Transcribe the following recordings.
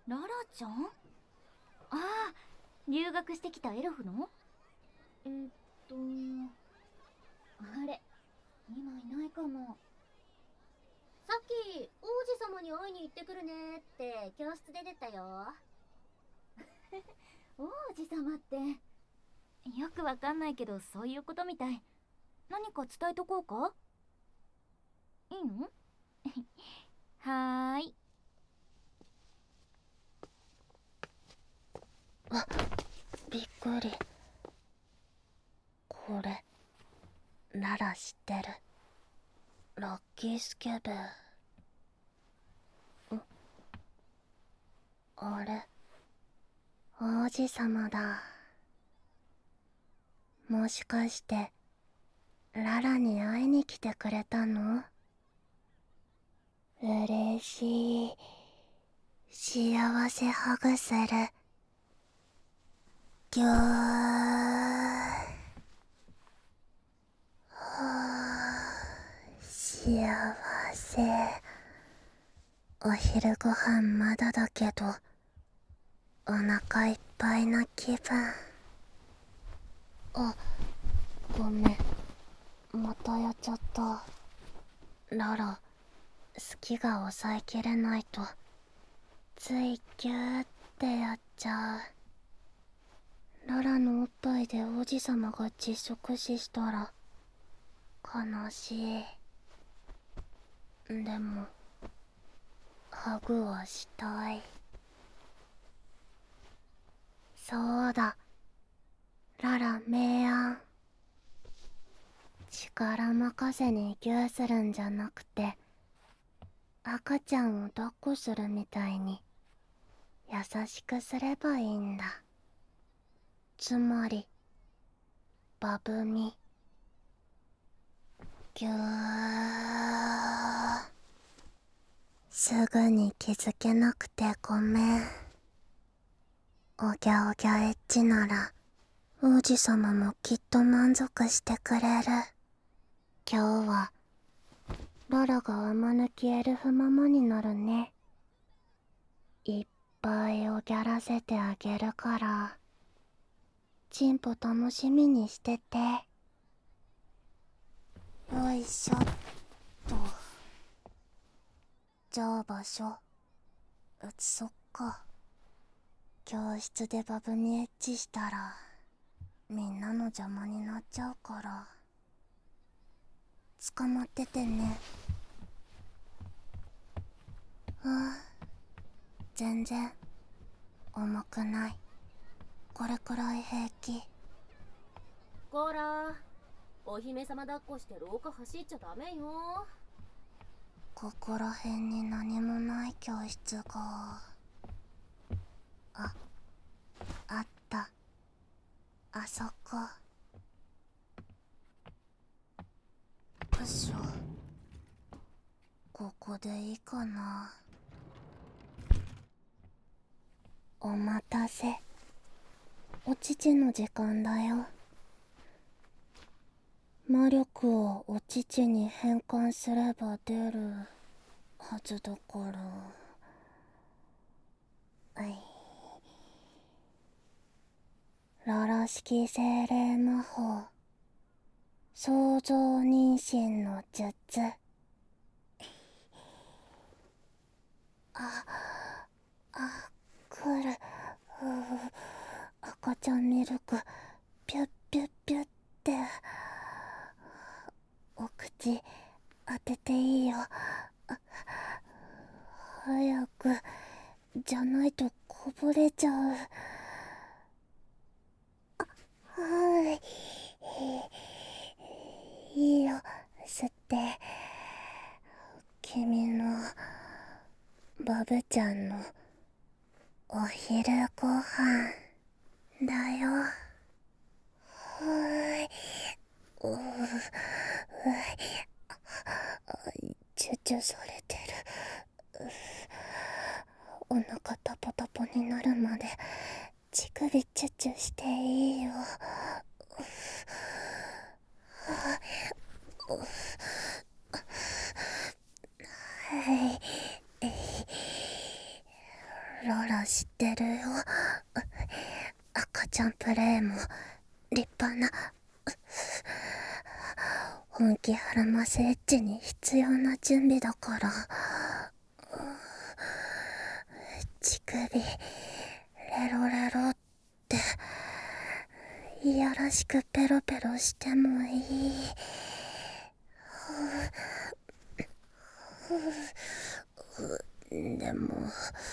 ララちゃん？ああ、留学してきたエルフの？えっとあれ、今いないかも。さっき王子様に会いに行ってくるねって教室で出たよ。王子様ってよくわかんないけど、そういうことみたい。何か伝えとこうか？いいの？はーい。 あ、びっくり。これララ知ってる？ラッキースケベ。あれ、王子様だ。もしかしてララに会いに来てくれたの？嬉しい。幸せハグする。ぎゅー。はあ、幸せ。お昼ご飯まだだけどお腹いっぱいな気分。あ、ごめん、またやっちゃった。ララ、好きが抑えきれないとついギューってやっちゃう。ララのおっぱいで王子様が窒息死したら悲しい。でもハグはしたい。そうだ、ララ明暗。力任せにギューするんじゃなくて、赤ちゃんを抱っこするみたいに優しくすればいいんだ。つまりバブミ。ぎゅー。すぐに気づけなくてごめん。おぎゃおぎゃエッチなら王子様もきっと満足してくれる。今日はララが天抜きエルフママになるね。いっぱいおぎゃらせてあげるから、チンポ楽しみにしてて。よいしょっと。じゃあ場所移そっか。教室でバブにエッチしたらみんなの邪魔になっちゃうから。捕まっててね。全然重くない。これくらい平気。 こら、お姫様抱っこして廊下走っちゃダメよ。 ここら辺に何もない教室が。あった。あそこ。よいしょ。ここでいいかな。お待たせ。お乳の時間だよ。魔力をお乳に変換すれば出るはずだから。ララ式精霊魔法創造妊娠の術。来る。赤ちゃんミルクピュッピュッピュッって。お口当てていいよ。早く、じゃないとこぼれちゃう。はい、いいよ、吸って。君のバブちゃんのお昼ご飯だよ。はい、ううチュチュされてる。お腹タポタポになるまで乳首チュチュしていいよ。はい、 ロラ知ってるよ。赤ちゃんプレイも立派な本気ハラマスエッジに必要な準備だから。乳首レロレロっていやらしくペロペロしてもいい。でも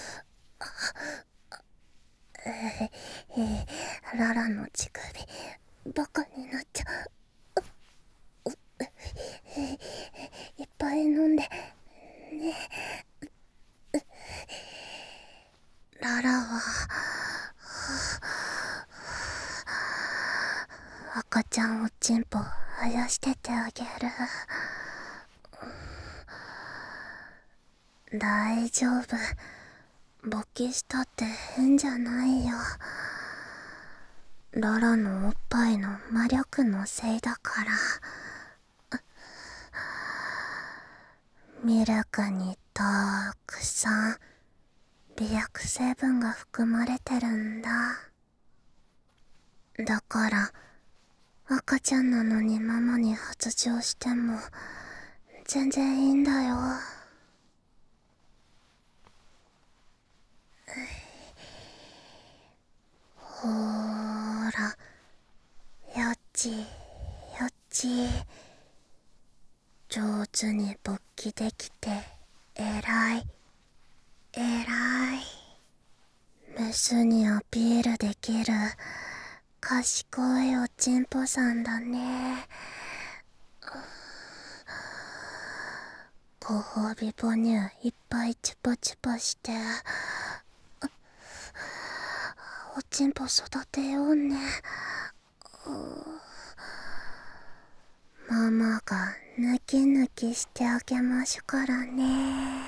ララの乳首バカになっちゃう。いっぱい飲んでね。ララは赤ちゃんおちんぽあやしててあげる。大丈夫、勃起したって変じゃないよ。ララのおっぱいの魔力のせいだから。ミルクにたくさん美薬成分が含まれてるんだ。だから赤ちゃんなのにママに発情しても全然いいんだよ。ほーら、よっちよっち、上手に勃起できてえらいえらい。メスにアピールできる賢いおちんぽさんだね。ご褒美母乳いっぱいチュパチュパしておちんぽ育てようね。ママがヌキヌキしてあげましゅからね。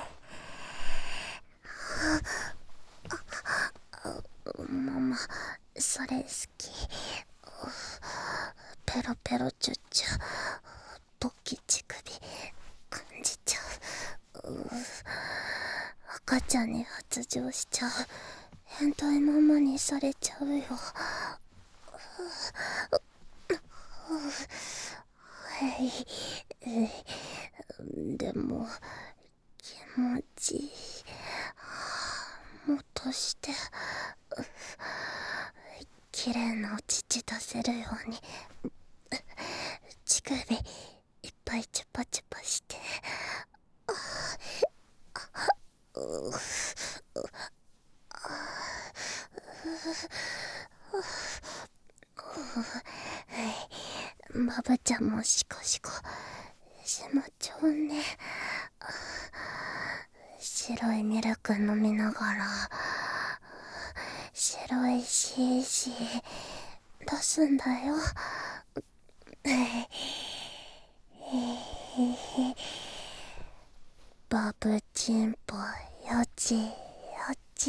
ママそれ好き。ペロペロチュッチュ勃起乳首感じちゃう。赤ちゃんに発情しちゃう。変態ママにされちゃうよ。でも気持ちいい。もっとして綺麗なお乳出せるように乳首いっぱいチュパチュパしてバブちゃんもシコシコしまちょうね。白いミルク飲みながら白いシーシー出すんだよ。バブチンポよちよち、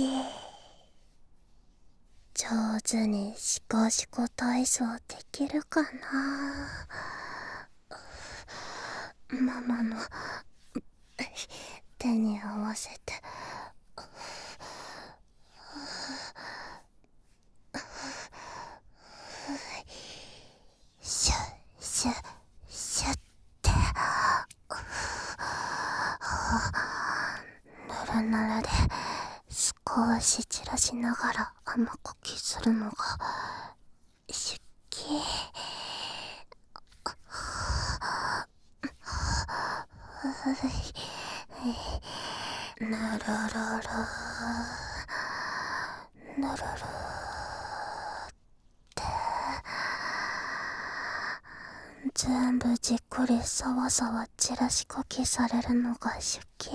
上手にシコシコ体操できるかな。ママの手に合わせてシュッシュッシュッってぬるぬるで少し散らしながら甘こきするのが好き。ぬるるるぬるるって全部じっくりさわさわ散らしこきされるのが好き。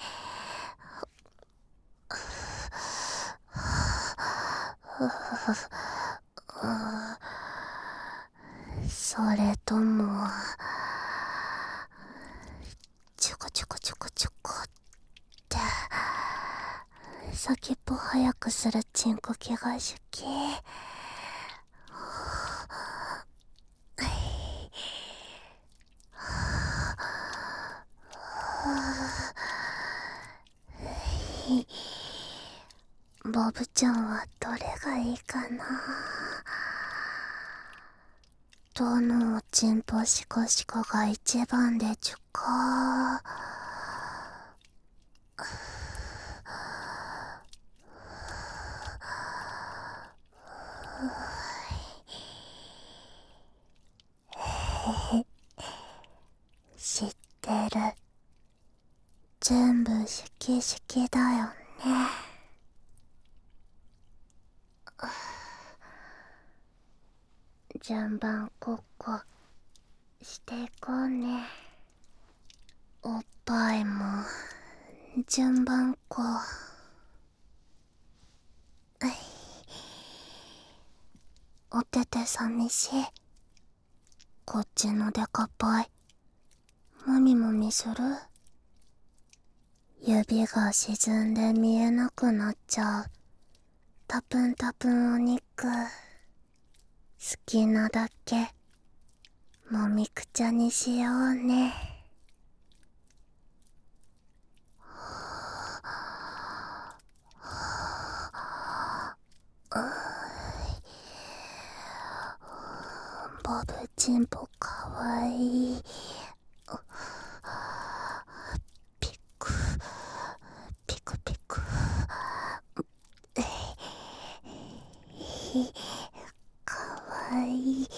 それともチョコチョコチョコチョコって先っぽ早くするチンコキが好き。 ボブちゃんはどれがいいかな。どのおちんぽシコシコが一番でちゅか。知ってる。全部シキシキだよね。順番こっこしていこうね。おっぱいも順番こ。おてて寂しい。こっちのデカっぱいもみもみする？指が沈んで見えなくなっちゃう。タプンタプンお肉。好きなだけもみくちゃにしようね。ボブチンポかわいい。ピクピクピク。かわいい。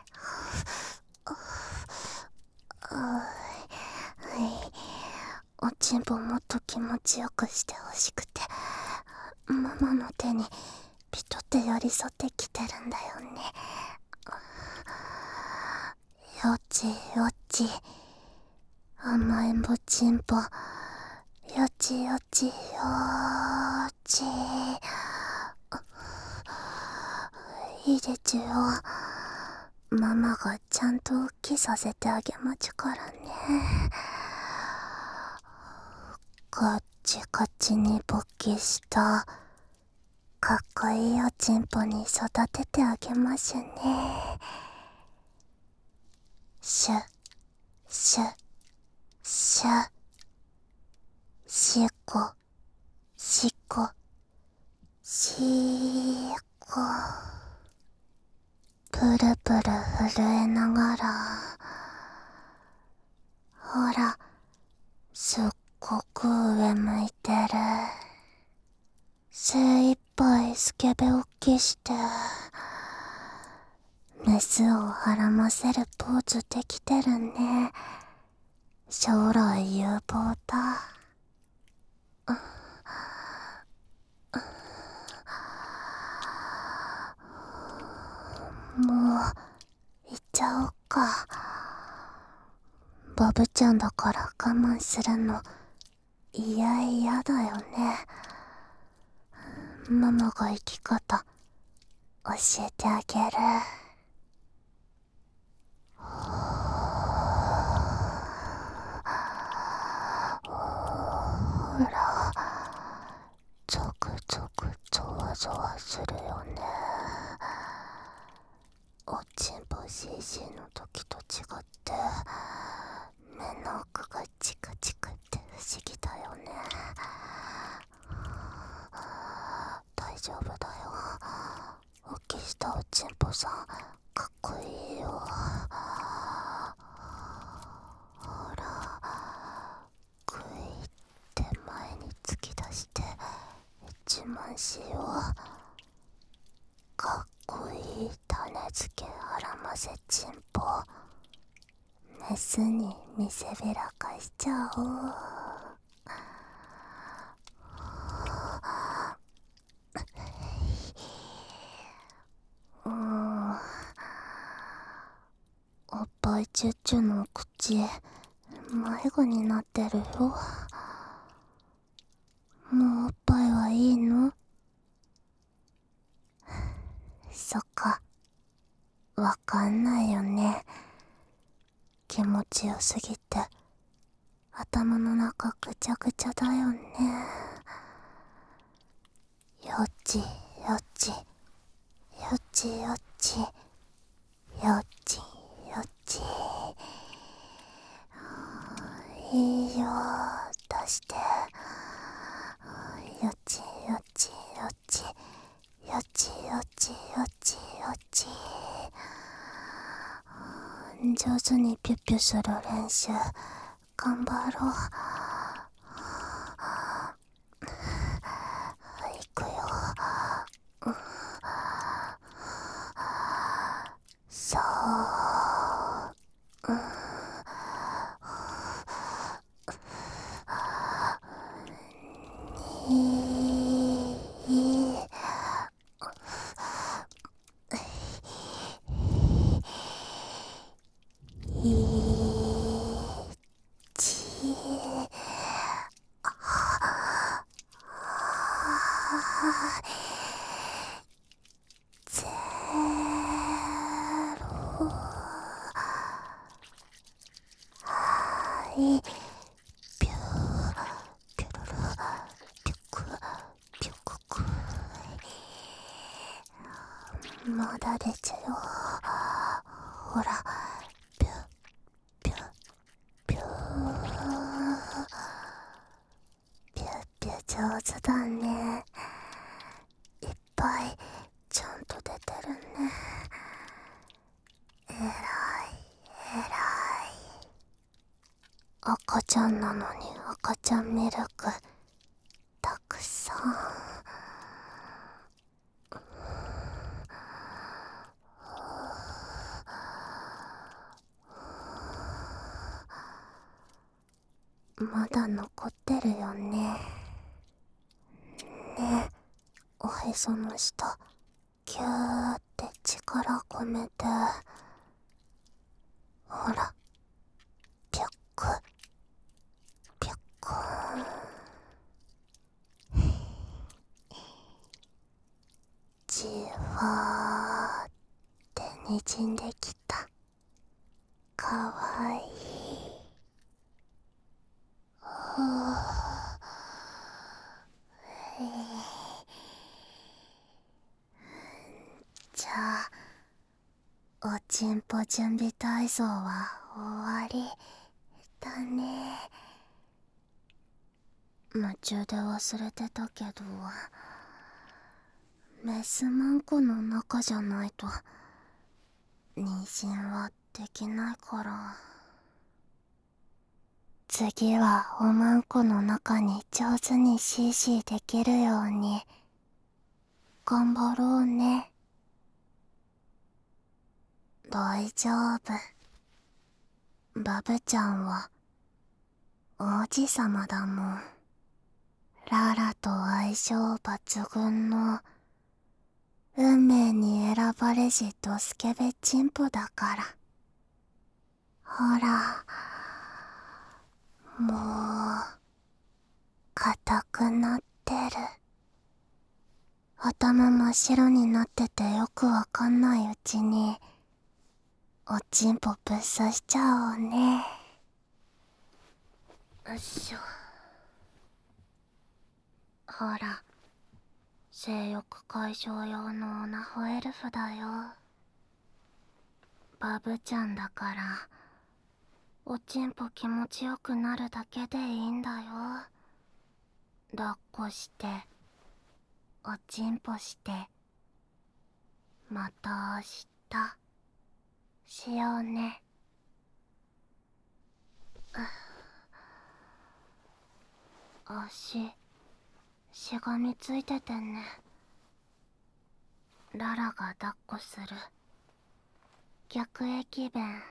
おちんぽもっと気持ちよくしてほしくて、ママの手にピトって寄り添ってきてるんだよね。よちよち甘えんぼちんぽ、よちよちよち。いいでちゅよ。ママがちゃんと起きさせてあげまちゅからね。カッチカチに勃起したかっこいいおちんぽに育ててあげましゅね。シュシュシュシコシコシコ。プルプル震えながら、ほらすっごく上向いてる。精一杯スケベおっきしてメスをはらませるポーズできてるね。将来有望だ。もう行っちゃおうか。ボブちゃんだから我慢するの嫌だよね。ママが生き方教えてあげる。ほら、ゾクゾクゾワゾワするよね。おちんぽ CC の時と違って目の奥がチクチクって不思議だよね。大丈夫だよ。おっきしたおちんぽさんかっこいいよ。ほら、グイって前に突き出して自慢しよう。かっこいい種付けあらませちんぽ、メスに見せびらかしちゃおう。おっぱいチュッチュの口迷子になってるよ。もうおっぱいはいいの？そっか、わかんないよね。気持ちよすぎて頭の中ぐちゃぐちゃだよね。よちよちよちよちよちよち。いいよ出して。よちよちよち。 上手にピュッピュする練習頑張ろう。いくよ。そう、ピューピュルルピュクピュクク。まだ出ちゃよ。ほら、ピュピュピュピュピュ上手だね。いっぱいちゃんと出てるね。えらいえらい。赤ちゃんなのに赤ちゃんミルクたくさん。まだ残ってるよね。ねえ、おへその下ギューって力込めて。ほら、ピュックピュックじわーってにじんできた。かわいい。じゃあおちんぽ準備体操は終わりだね。夢中で忘れてたけど、メスマンコの中じゃないと妊娠はできないから。次はおまんこの中に上手にシーシーできるように頑張ろうね。大丈夫。バブちゃんは王子様だもん。ララと相性抜群の運命に選ばれしドスケベチンポだから。ほら、もう硬くなってる。頭真っ白になっててよくわかんないうちにおちんぽぶっ刺しちゃおうね。よいしょ。ほら、性欲解消用のオナホエルフだよ。バブちゃんだからおちんぽ気持ちよくなるだけでいいんだよ。抱っこしておちんぽしてまた明日しようね。足しがみついててね。ララが抱っこする。逆駅弁。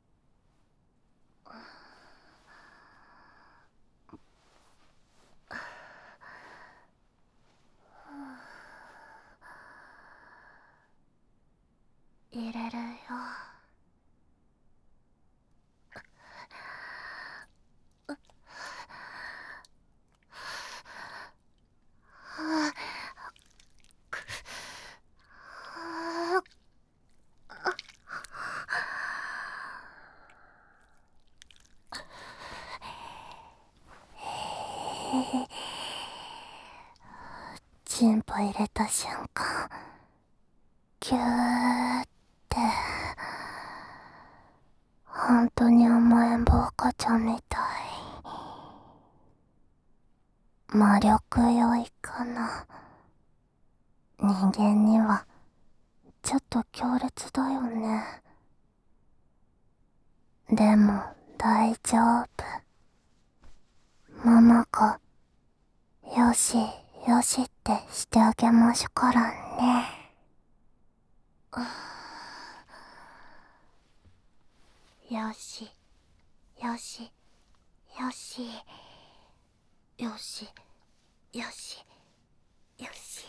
入れるよ。チンポ入れた瞬間キューって本当に甘えん坊赤ちゃんみたい。魔力良いかな。人間にはちょっと強烈だよね。 でも大丈夫。ママがよしよしってしてあげましゅからね。よしよしよしよしよしよし。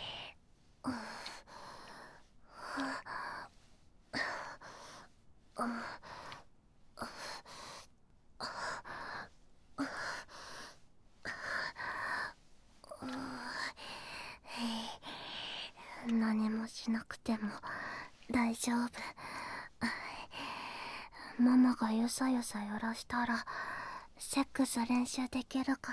何もしなくても大丈夫。ママがゆさゆさ揺らしたらセックス練習できるから。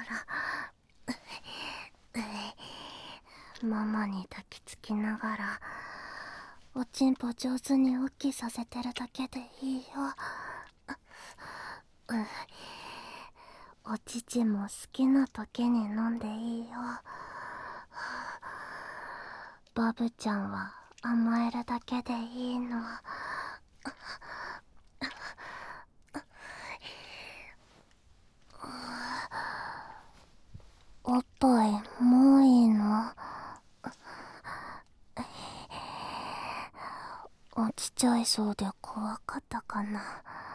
ママに抱きつきながらおちんぽ上手に大きさせてるだけでいいよ。お乳も好きな時に飲んでいいよ。バブちゃんは甘えるだけでいいの。おっぱいもういいの？落ちちゃいそうで怖かったかな。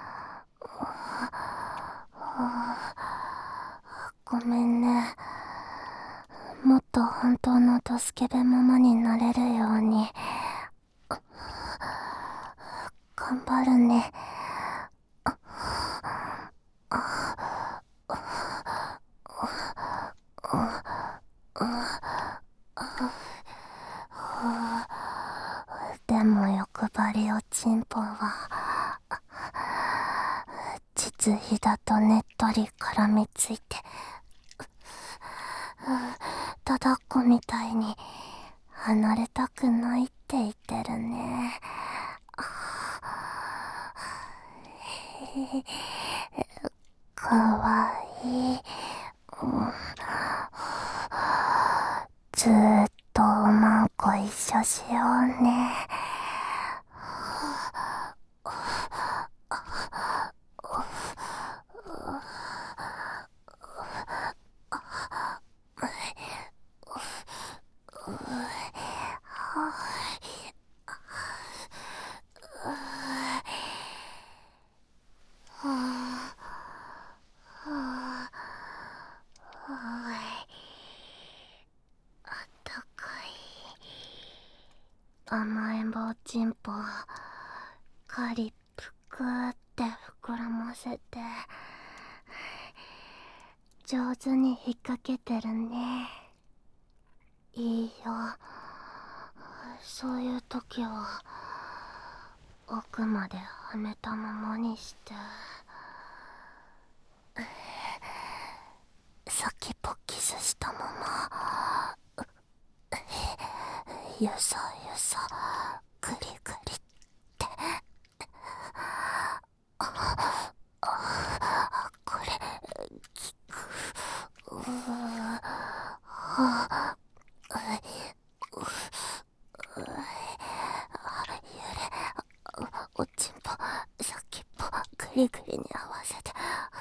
ごめんね。もっと本当のドスケベママになれるように頑張るね。でも欲張りおちんぽは実費だとねっとり絡みついてただっこみたいに離れたくないって言ってるね。かわいい。ずーっとおまんこ一緒しようね。甘えん坊ちんぽカリぷくーって膨らませて上手に引っ掛けてるね。いいよ。そういう時は奥まではめたままにして先っぽキスしたままゆさゆさグリグリってこれ効く。おちんぽ先っぽグリグリに合わせて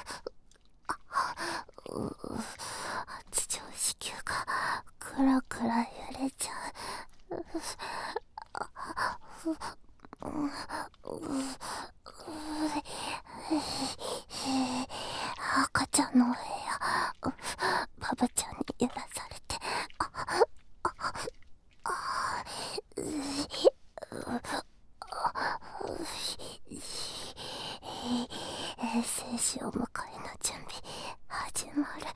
地上子宮がクラクラ揺れちゃう。赤ちゃんのお部屋バブちゃんに揺らされて生死を迎えの準備始まる。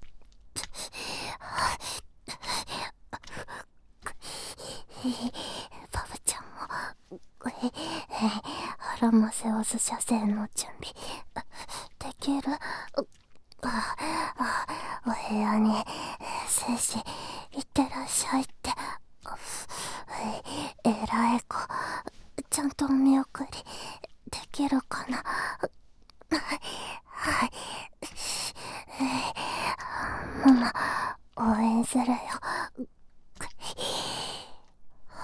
バブちゃんも腹ませオス射精の準備できる？お部屋に生死いってらっしゃいってえらい子ちゃんとお見送りできるかな？はい、ママ応援するよ。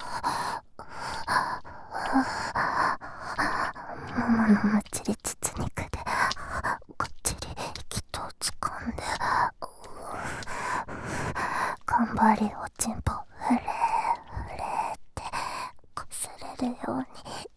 ママのむちり筒に張りおちんぽフレーフレーってこすれるように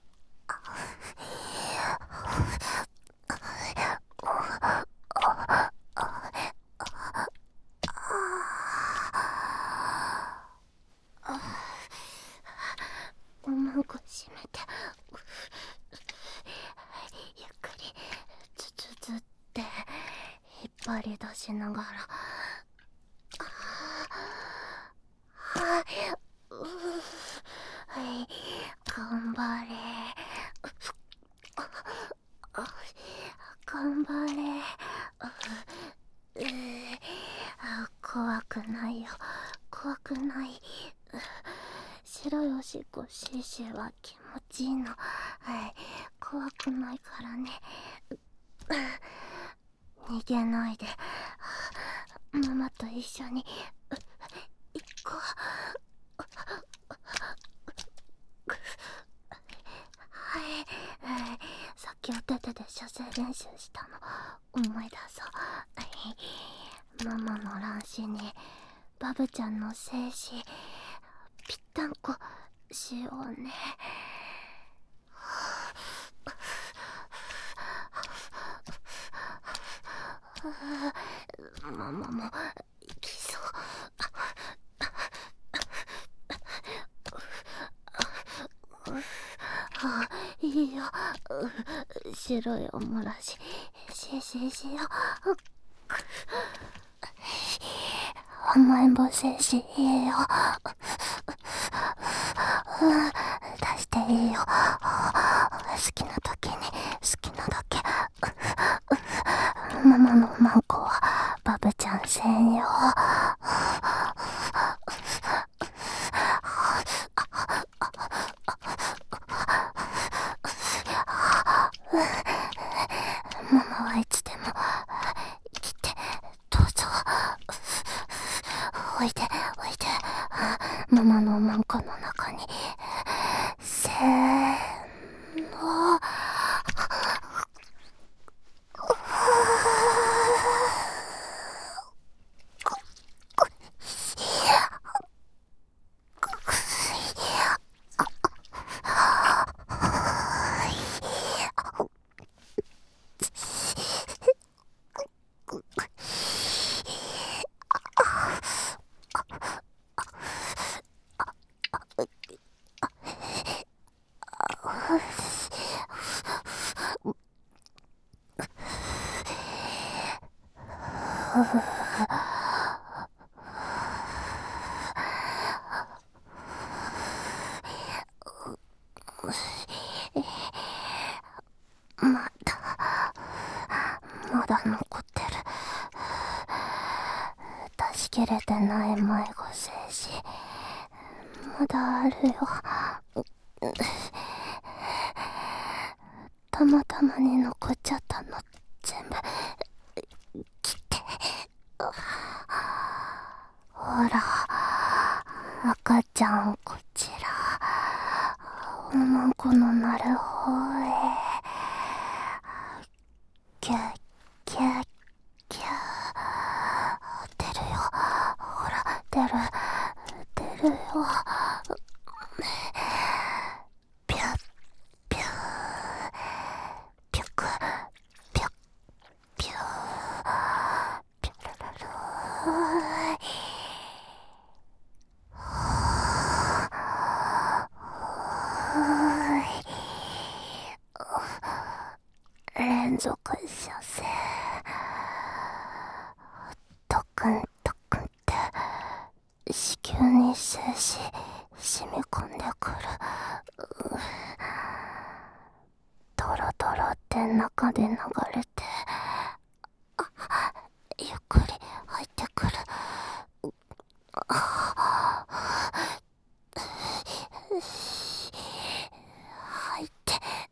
おまんこ閉めてゆっくりズズズって引っ張り出しながらはい、頑張れ頑張れ怖くないよ怖くない白いおしっこシーシーは気持ちいいのはい怖くないからね逃げないでママと一緒に行こうはい、さっきお手手で射精練習したの思い出そうママの卵子にバブちゃんの精子ぴったんこしようねママも行きそういいよ白いおもらししよ甘えん坊精子いいよ出していいよ好きな時に好きなだけママのマンコはバブちゃん専用ママはいつでも来てどうぞおいでママのマンコの中にせーのまだ残ってる出し切れてない迷子精子まだあるよたまたまに残っちゃったの全部切ってほら赤ちゃんこちらおまんこのなる方へキャッキャッキャー出るよほら出るよピュッピューピュクピュッピューピュルルルー連続射精トクントクンって子宮に精子染み込んでくるドロドロって中で流れてゆっくり入ってくる入って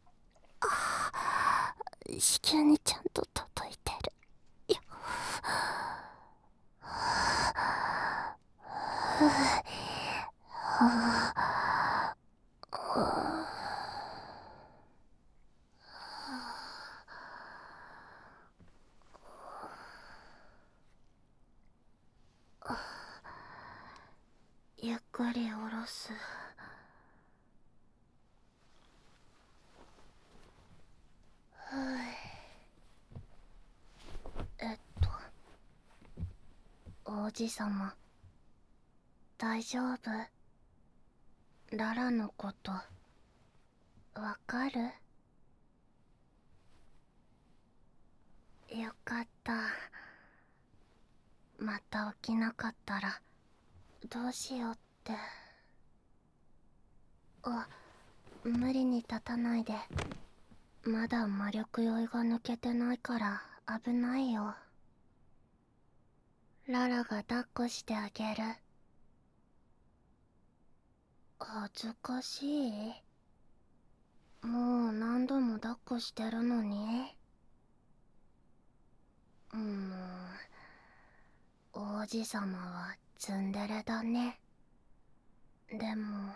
子宮にちゃんと届いてるよっくり下ろす。王子様、大丈夫？ララのことわかる？よかった。また起きなかったらどうしようって。無理に立たないで。まだ魔力酔いが抜けてないから危ないよ。ララが抱っこしてあげる。恥ずかしい？もう何度も抱っこしてるのに。王子様はツンデレだね。でも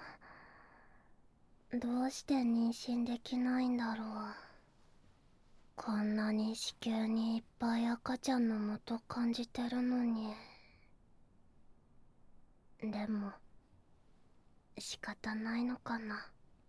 どうして妊娠できないんだろう。こんなに子宮にいっぱい赤ちゃんの元感じてるのに。でも仕方ないのかな。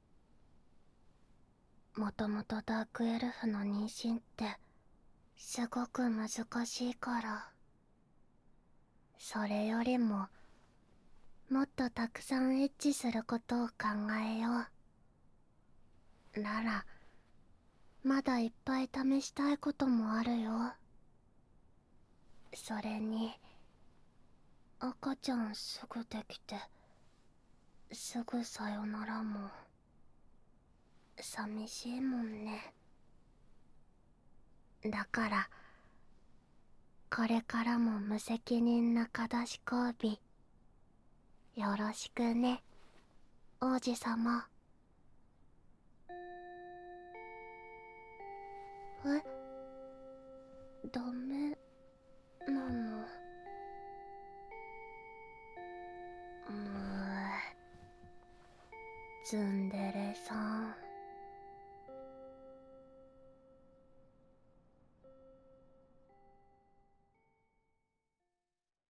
もともとダークエルフの妊娠ってすごく難しいから。それよりももっとたくさんエッチすることを考えよう。ララ、まだいっぱい試したいこともあるよ。それに赤ちゃんすぐできてすぐさよならも寂しいもんね。だからこれからも無責任なカシ交尾よろしくね、王子様。ダメなの？ツンデレさん。